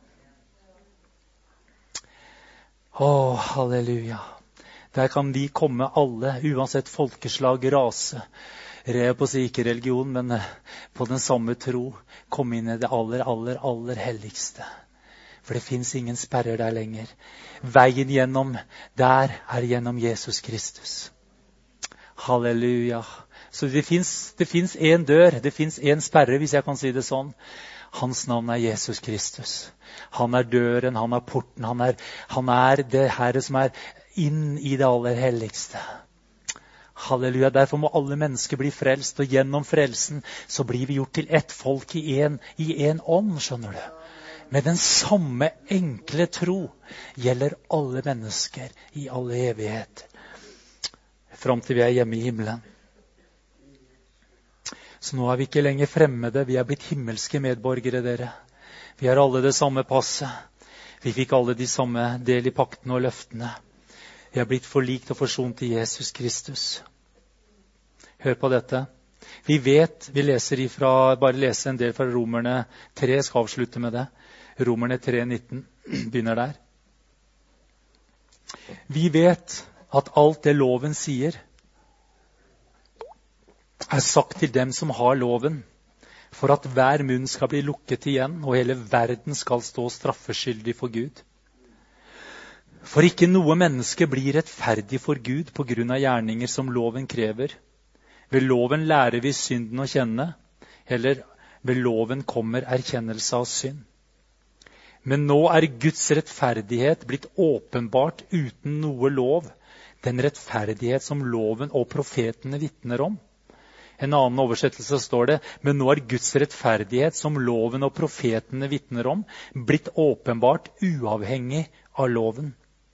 Halleluja. Der kan vi komme alle, uansett folkeslag, rase. På å si ikke religion, men på den samme tro. Komme inn i det aller helligste. For det finnes ingen sperrer der lenger. Veien gjennom der gjennom Jesus Kristus. Halleluja. Så det finnes en dør, det finnes en sperre, hvis jeg kan si det sånn. Hans navn Jesus Kristus. Han døren, han porten, han det Herre som inn i det aller helligste. Halleluja. Derfor må alle mennesker bli frelst, og gjennom frelsen så blir vi gjort til ett folk i en ånd, skjønner du. Med den samme enkle tro gjelder alle mennesker i alle evigheter. Fram til vi hjemme i himmelen. Så nå vi ikke lenger fremmede, vi blitt himmelske medborgere, dere. Vi har alle det samme passet. Vi fikk alle de samme del i paktene og løftene. Vi har blitt forlikt og forsont i Jesus Kristus. Hør på dette. Vi vet, vi leser bare lese en del fra Romerne 3, skal avslutte med det. Romerne 3,19 begynner der. Vi vet at alt det loven sier sagt til dem som har loven, for at hver munn skal bli lukket igjen, og hele verden skal stå straffeskyldig for Gud. For ikke noe menneske blir rettferdig for Gud på grunn av gjerninger som loven krever. Ved loven lærer vi synden å kjenne, eller ved loven kommer erkjennelse av synd. Men nå Guds rettferdighet blitt åpenbart uten noe lov, den rettferdighet som loven og profetene vitner om. En annen oversettelse står det, men nå Guds rettferdighet som loven og profetene vitner om, blitt åpenbart uavhengig av loven.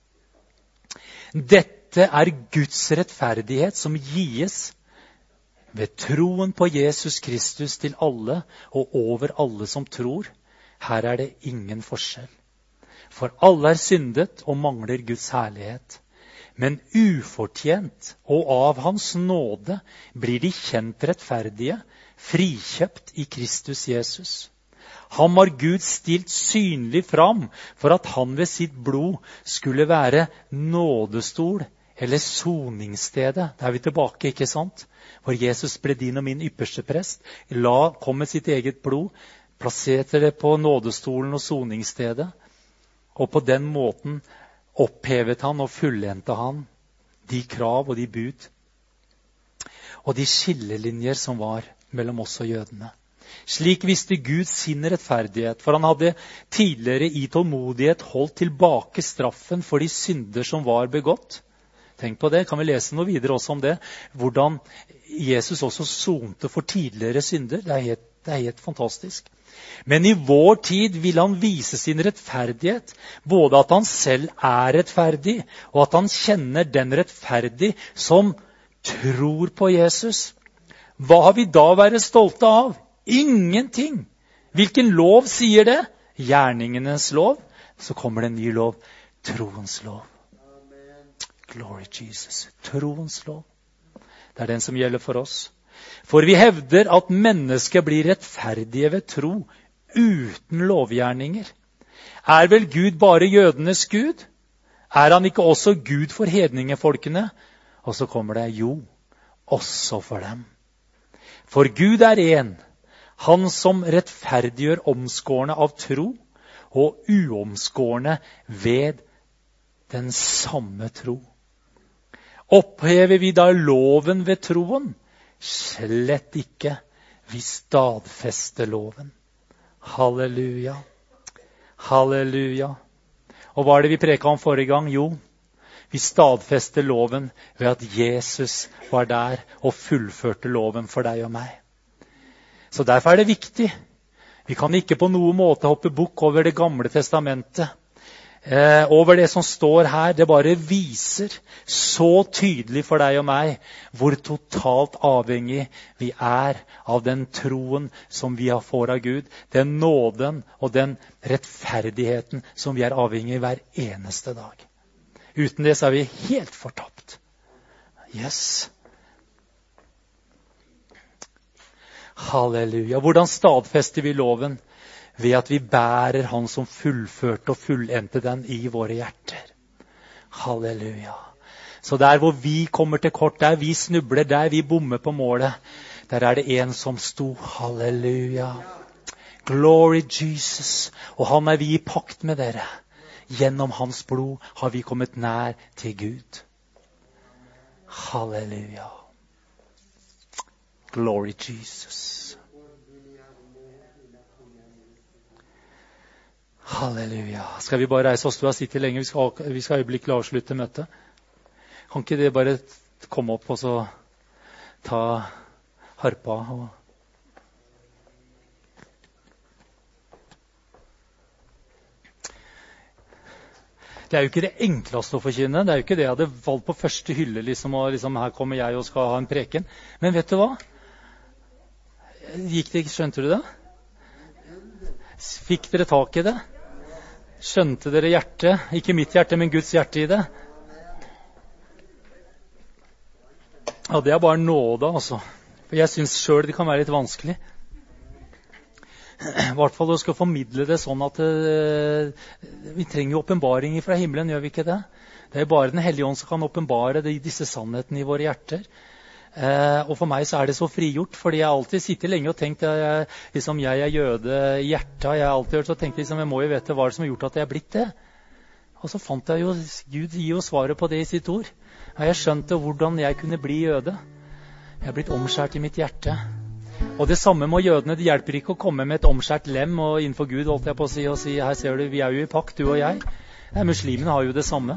Dette Guds rettferdighet som gis ved troen på Jesus Kristus til alle og over alle som tror. Her det ingen forskjell. For alle syndet og mangler Guds herlighet. Men ufortjent og av hans nåde blir de kjent rettferdige, frikjøpt i Kristus Jesus. Ham har Gud stilt synlig fram for at han ved sitt blod skulle være nådestol eller soningsstedet. Der vi tilbake, ikke sant? For Jesus ble din og min ypperste prest, kom med sitt eget blod, plasserte det på nådestolen og soningsstedet, og på den måten opphevet han og fullendte han de krav og de bud og de skillelinjer som var mellom oss og jødene. Slik visste Gud sin rettferdighet, for han hadde tidligere i tålmodighet holdt tilbake straffen for de synder som var begått. Tenk på det, kan vi lese noe videre også om det, hvordan Jesus også sonte for tidligere synder. Det helt fantastisk. Men i vår tid vil han vise sin rettferdighet, både at han selv rettferdig, og at han kjenner den rettferdig som tror på Jesus. Hva har vi da å være stolte av? Ingenting. Hvilken lov sier det? Gjerningenes lov. Så kommer det en ny lov. Troens lov. Glory Jesus. Troens lov. Det den som gjelder for oss. For vi hevder at mennesket blir rettferdige ved tro, uten lovgjerninger. Vel Gud bare jødenes Gud? Han ikke også Gud for hedningefolkene? Og så kommer det, jo, også for dem. For Gud en, han som rettferdiggjør omskårne av tro, og uomskårne ved den samme tro. Opphever vi da loven ved troen? Slett ikke. Vi stadfester loven. Halleluja. Halleluja. Og hva det vi preket om forrige gang? Jo, vi stadfester loven ved at Jesus var der og fullførte loven for deg og meg. Så derfor det viktig. Vi kan ikke på noen måte hoppe bukk over det gamle testamentet. Over det som står her, det bare viser så tydelig for deg og meg hvor totalt avhengig vi av den troen som vi får av Gud, den nåden og den rettferdigheten som vi avhengig hver eneste dag. Uten det så vi helt fortapt. Yes. Halleluja. Hvordan stadfester vi loven? Ved at vi bærer han som fullførte og fullendte den i våre hjerter. Halleluja. Så der hvor vi kommer til kort, der vi snubler, der vi bommer på målet, der det en som sto. Halleluja. Glory Jesus. Og han vi i pakt med dere. Gjennom hans blod har vi kommet nær til Gud. Halleluja. Glory Jesus. Halleluja. Skal vi bare reise oss? Du har sittet lenge. Vi skal øyeblikkelig avslutte møtet. Kan ikke det bare komme opp og så ta harpa og Det jo ikke det enkleste å forkynne. Det jo ikke det jeg hadde valgt på første hylle, og her kommer jeg og skal ha en preken. Men vet du hva? Gikk det ikke? Skjønte du det? Fikk dere tak i det? Skjønte dere hjertet? Ikke mitt hjerte, men Guds hjerte i det? Ja, det bare nåde, altså. For jeg synes selv det kan være litt vanskelig. I hvert fall å skal formidle det sånn at vi trenger jo åpenbaring fra himmelen, gjør vi ikke det? Det bare Den Hellige Ånd som kan åpenbare disse sannhetene i våre hjerter. Og for meg så det så frigjort, fordi jeg alltid sitter lenge og tenkt jeg jøde i hjertet. Jeg har alltid hørt og tenkt jeg må jo vite hva det som har gjort at jeg har blitt det. Og så fant jeg jo, Gud gir jo svaret på det i sitt ord. Og jeg skjønte hvordan jeg kunne bli jøde. Jeg har blitt omskjært i mitt hjerte. Og det samme med jødene. Det hjelper ikke å komme med et omskjært lem og innenfor Gud, holdt jeg på å si, og si, her ser du, vi jo i pakt, du og jeg. Muslimene har jo det samme.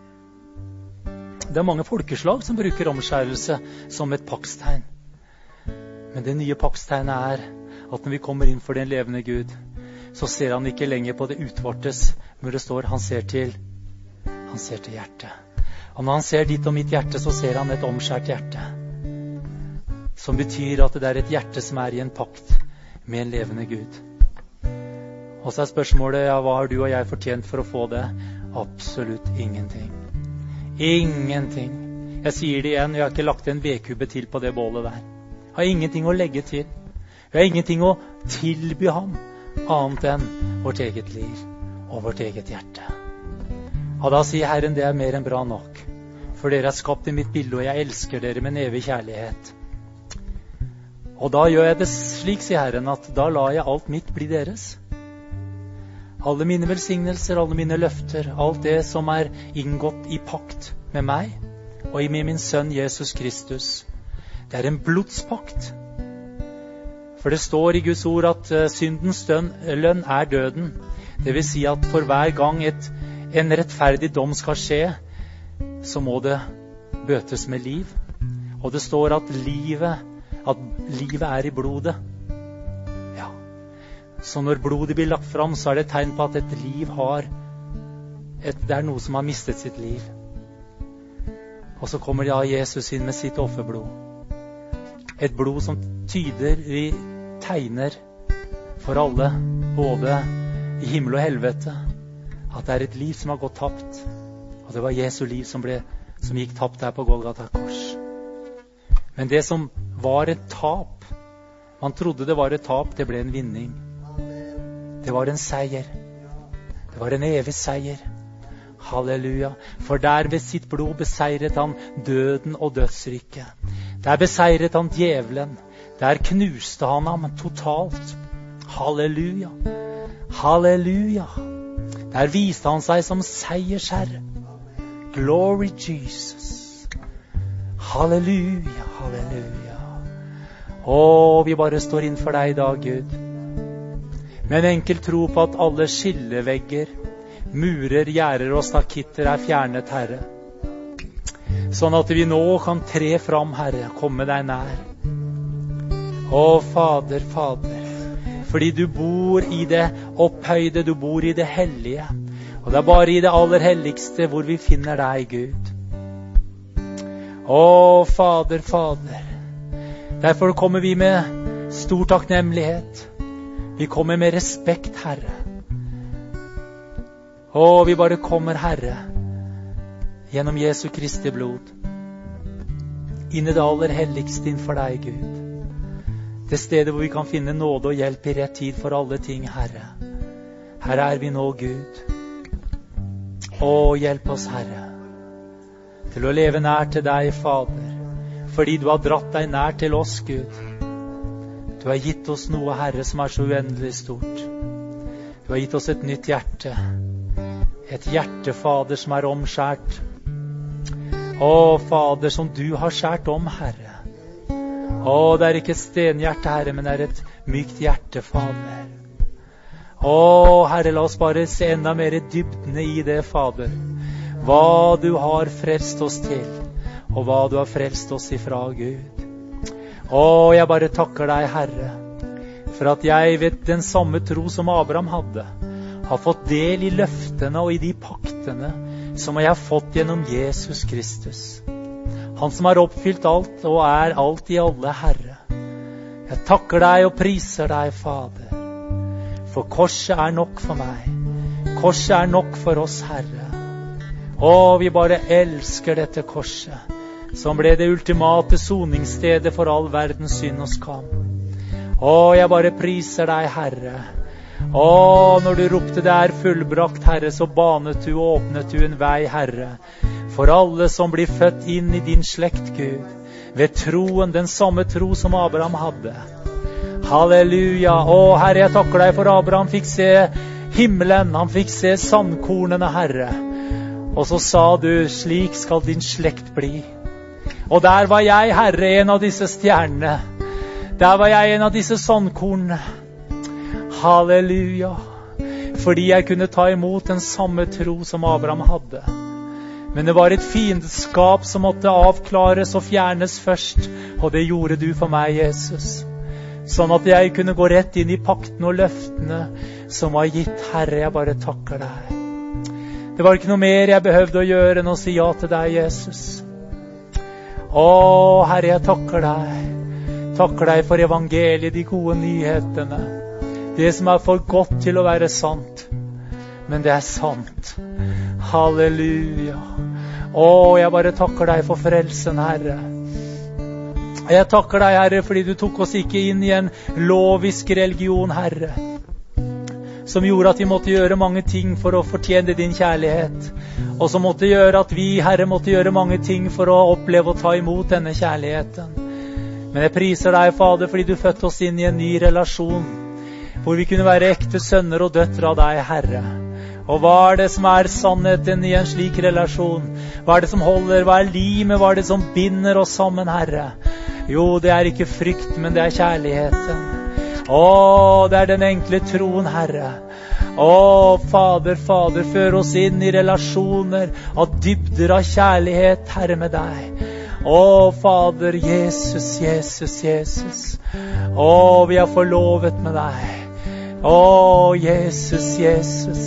Det mange folkeslag som bruker omskjærelse som et paktstegn. Men det nye paktstegnet at når vi kommer inn for den levende Gud, så ser han ikke lenger på det utvortes, men det står, han ser til hjertet. Og når han ser ditt og mitt hjerte, så ser han et omskjært hjerte. Som betyr at det et hjerte som i en pakt med en levende Gud. Og så spørsmålet, hva har du og jeg fortjent for å få det? Absolutt ingenting. Ingenting. Jeg sier det igjen, jeg har ikke lagt en vedkubbe til på det bålet der. Jeg har ingenting å legge til. Jeg har ingenting å tilby ham, annet enn vårt eget liv og vårt eget hjerte. Og da sier Herren, det mer enn bra nok. For dere skapt i mitt bilde, og jeg elsker dere med en evig kjærlighet. Og da gjør jeg det slik, sier Herren, at da lar jeg alt mitt bli deres. Alle mine velsignelser, alle mine løfter, alt det som inngått i pakt med meg, og med min sønn Jesus Kristus. Det en blodspakt. For det står i Guds ord at syndens lønn døden. Det vil si at for hver gang en rettferdig dom skal skje, så må det bøtes med liv. Og det står at livet i blodet. Ja. Så når blodet blir lagt fram, så det et tegn på at et liv det noe som har mistet sitt liv. Og så kommer Jesus inn med sitt offerblod. Et blod som tegner for alle, både i himmel og helvete, at det et liv som har gått tapt. Og det var Jesu liv som gikk tapt der på Golgata kors. Men det som var et tap, man trodde det var et tap, det ble en vinning. Det var en seier. Det var en evig seier. Halleluja. For der ved sitt blod beseiret han døden og dødsriket. Der beseiret han djevelen. Der knuste han ham totalt. Halleluja. Halleluja. Der viste han seg som seiersherre. Glory Jesus. Halleluja, halleluja. Vi bare står innenfor deg i dag, Gud. Med en enkel tro på at alle skillevegger, murer, gjerder og stakitter fjernet, Herre. Sånn at vi nå kan tre fram, Herre, komme deg nær. Fader, Fader, fordi du bor i det opphøyde, du bor i det hellige. Og det bare i det aller helligste hvor vi finner deg, Gud. Fader, Fader. Derfor kommer vi med stor takknemlighet. Vi kommer med respekt, Herre. Vi bare kommer, Herre, gjennom Jesu Kristi blod, inn i det aller helligste innenfor deg, Gud. Det stedet hvor vi kan finne nåde og hjelp i rett tid for alle ting, Herre. Her vi nå, Gud. Hjelp oss, Herre, til å leve nær til deg, Fader, fordi du har dratt deg nær til oss, Gud. Du Du har gitt oss noe, Herre, som så uendelig stort. Du har gitt oss et nytt hjerte. Et hjerte, Fader, som omskjært. Å, Fader, som du har skjært om, Herre. Å, det ikke et stenhjerte, Herre, men det et mykt hjerte, Fader. Å, Herre, la oss bare se enda mer i dybdene i det, Fader. Hva du har frelst oss til, og hva du har frelst oss ifra, Gud. Å, jeg bare takker deg, Herre, for at jeg ved den samme tro som Abraham hadde, har fått del i løftene og i de paktene som jeg har fått gjennom Jesus Kristus. Han som har oppfylt alt og alt i alle, Herre. Jeg takker deg og priser deg, Fader. For korset nok for meg. Korset nok for oss, Herre. Å, vi bare elsker dette korset, som ble det ultimate soningsstedet for all verdens synd og skam. Å, jeg bare priser deg, Herre. Å, når du ropte det fullbrakt, Herre, så banet du og åpnet du en vei, Herre, for alle som blir født inn i din slekt, Gud, ved troen, den samme tro som Abraham hadde. Halleluja. Å, Herre, jeg takker deg for Abraham fikk se himmelen, han fikk se sandkornene, Herre. Og så sa du, slik skal din slekt bli. Og der var jeg, Herre, en av disse stjernene. Der var jeg en av disse sandkornene. Halleluja. Fordi jeg kunne ta imot den samme tro som Abraham hadde. Men det var et fiendskap som måtte avklares og fjernes først. Og det gjorde du for meg, Jesus. Sånn at jeg kunne gå rett inn i pakten og løftene som var gitt, Herre. Jeg bare takker deg. Det var ikke noe mer jeg behøvde å gjøre enn å si ja til deg, Jesus. Å, Herre, jeg takker deg. Takker deg for evangeliet, de gode nyhetene. Det som for godt til å være sant. Men det sant. Halleluja. Å, jeg bare takker deg for frelsen, Herre. Jeg takker deg, Herre, fordi du tok oss ikke inn i en lovisk religion, Herre, som gjorde at vi måtte gjøre mange ting for å fortjene din kjærlighet, og som måtte gjøre at vi, Herre, måtte gjøre mange ting for å oppleve og ta imot denne kjærligheten. Men jeg priser deg, Fader, fordi du fødte oss inn i en ny relasjon, hvor vi kunne være ekte sønner og døtre av deg, Herre. Og hva det som sannheten i en slik relasjon? Hva det som holder? Hva limet? Hva det som binder oss sammen, Herre? Jo, det ikke frykt, men det kjærligheten. Å, det den enkle troen, Herre. Å, Fader, før oss inn i relasjoner av dybder av kjærlighet, Herre, med deg. Å, Fader, Jesus, Jesus, Jesus. Å, vi forlovet med deg. Å, Jesus, Jesus.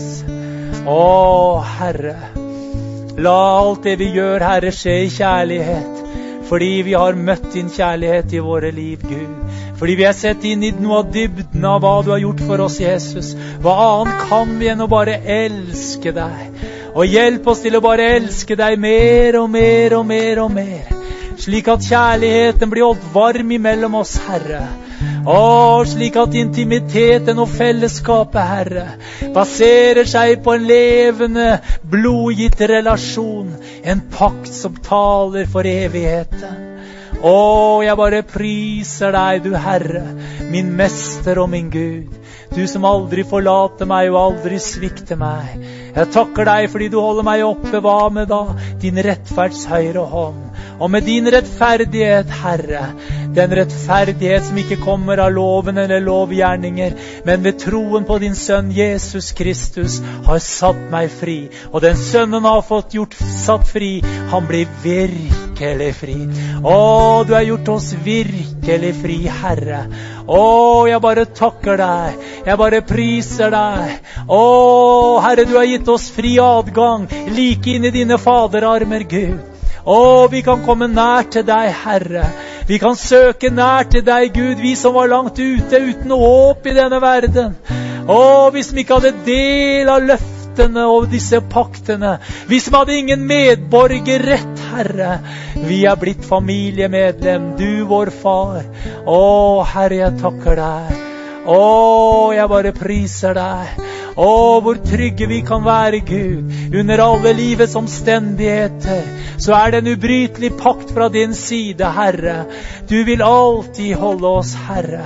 Å, Herre, la alt det vi gjør, Herre, skje i kjærlighet, fordi vi har møtt din kjærlighet i våre liv, Gud. Fordi vi har sett inn i noe av dybden av hva du har gjort for oss, Jesus. Hva annet kan vi enn å bare elske deg? Og hjelp oss til å bare elske deg mer og mer og mer og mer. Slik at kjærligheten blir holdt varm imellom oss, Herre. Å, slik at intimiteten og fellesskapet, Herre, baserer seg på en levende, blodgitt relasjon. En pakt som taler for evigheten. Å, jeg bare priser deg, du Herre, min mester og min Gud. Du som aldri forlater meg og aldri svikter meg. Jeg takker deg fordi du holder meg oppe. Hva med da? Din rettferds høyre hånd. Og med din rettferdighet, Herre, den rettferdighet som ikke kommer av loven eller lovgjerninger, men ved troen på din sønn Jesus Kristus har satt meg fri. Og den sønnen har fått satt fri, han blir virkelig fri. Å, du har gjort oss virkelig fri, Herre. Å, jeg bare takker deg. Jeg bare priser deg. Å, Herre, du har gitt oss fri adgang like inn i dine faderarmer, Gud. Å, vi kan komme nær til deg, Herre. Vi kan søke nær til deg, Gud, vi som var langt ute uten håp i denne verden. Å, vi som ikke hadde del av løftene og disse paktene. Vi som hadde ingen medborgerrett, Herre. Vi har blitt familiemedlem, du vår far. Å, Herre, jeg takker deg. Å, jeg bare priser deg. Å, hvor trygge vi kan være, Gud. Under alle livets omstendigheter så det en ubrytelig pakt fra din side, Herre. Du vil alltid holde oss, Herre.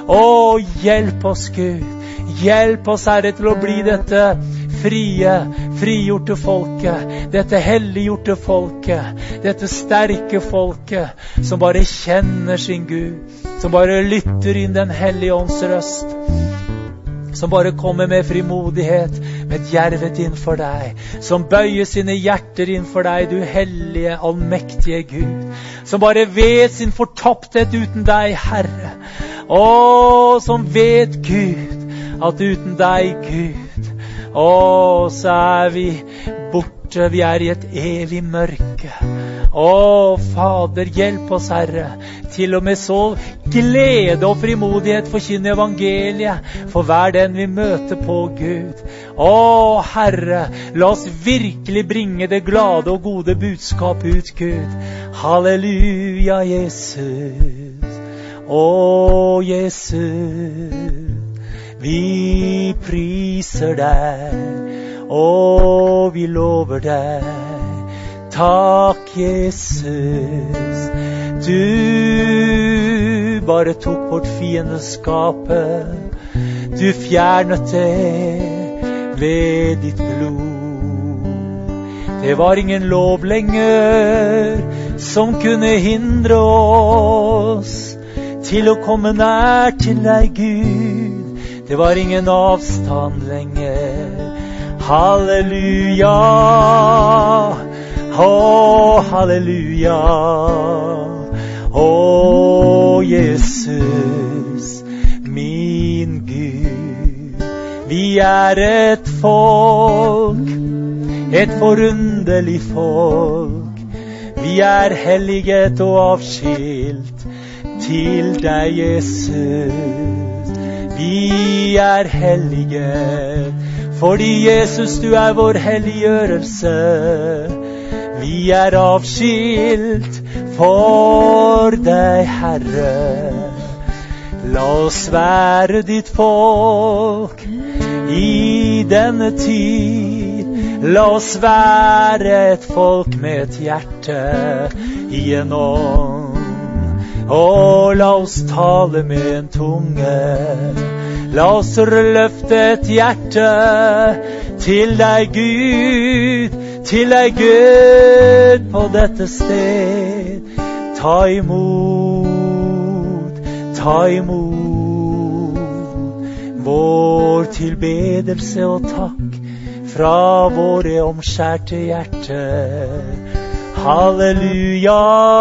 Å, hjelp oss, Gud. Hjelp oss, Herre, til å bli dette frie, frigjorte folket, dette helliggjorte folket, dette sterke folket, som bare kjenner sin Gud, som bare lytter inn den hellige ånds røst, som bare kommer med frimodighet, med djervet innfor deg, som bøyer sine hjerter innfor deg, du hellige, allmektige Gud, som bare vet sin fortappthet uten deg, Herre. Å, som vet, Gud, at uten deg, Gud, å, så vi borte, vi i et evig mørke. Å, Fader, hjelp oss, Herre, til og med så glede og frimodighet forkynne evangeliet for hver den vi møter på, Gud. Å, Herre, la oss virkelig bringe det glade og gode budskap ut, Gud. Halleluja, Jesus. Å, Jesus. Vi priser deg, og vi lover deg. Takk, Jesus. Du bare tok bort fiendeskapet. Du fjernet det ved ditt blod. Det var ingen lov lenger som kunne hindre oss til å komme nær til deg, Gud. Det var ingen avstand lenger. Halleluja. Å, halleluja. Å, Jesus, min Gud. Vi et folk, et forunderlig folk. Vi helliget og avskilt til deg, Jesus. Vi helliget, fordi Jesus, du vår helliggjørelse. Vi avskilt for deg, Herre. La oss være ditt folk i denne tid. La oss være et folk med et hjerte i en ånd. Og la oss tale med en tunge. La oss løfte et hjerte til deg, Gud, til deg, Gud, på dette sted. Ta imot vår tilbedelse og takk fra våre omskjærte hjerter. Halleluja,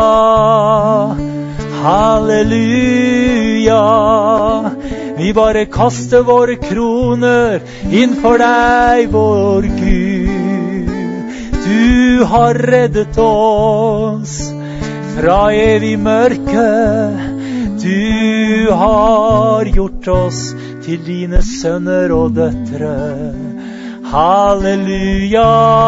halleluja. Vi bare kaster våre kroner innfor deg, vår Gud. Du har reddet oss fra evig mørke. Du har gjort oss til dine sønner og døtre. Halleluja.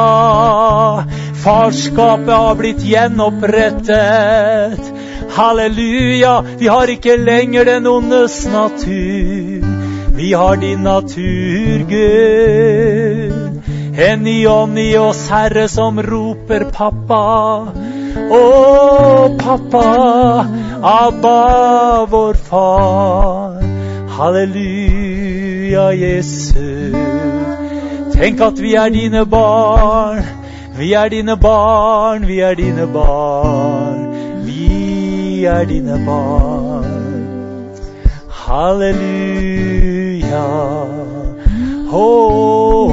Farskapet har blitt gjenopprettet. Halleluja. Vi har ikke lenger den ondes natur. Vi har din natur, Gud. En ny ånd i oss, Herre, som roper pappa. Å, pappa, Abba, vår far. Halleluja, Jesus. Tenk at vi dine barn. Vi dine barn, vi dine barn. Vi dine barn. Halleluja. Å,